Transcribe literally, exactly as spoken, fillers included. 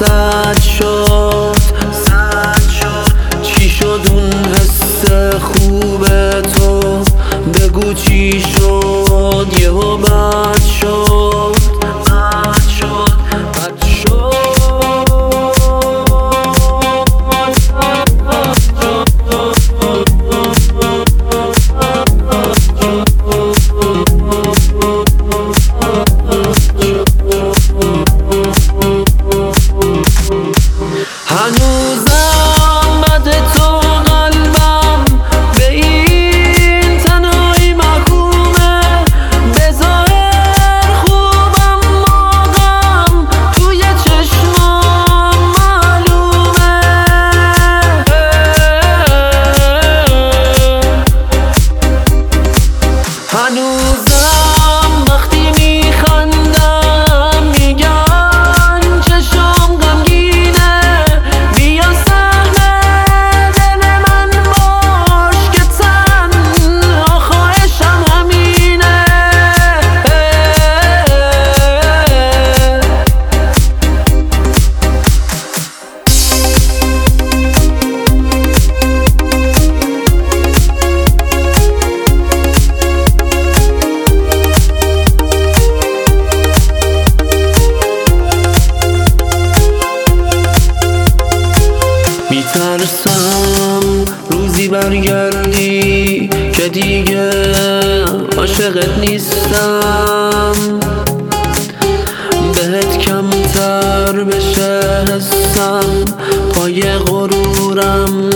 زد شد چی شد اون حس خوب تو؟ بگو چی شد یهو بد شد بد شد بد شد هنوزم بد تو قلبم به این تنهایی محکومه، به ظاهر خوبم ماغم توی چشمام معلومه. هنوزم وقتی میخندم میگن چشم غمگینه، بیا سهم دل من باش که تنها خواهشم همینه. میترسم روزی برگردی که دیگه عاشقت نیستم، بهت کمتر بشه حسم، پای غرورم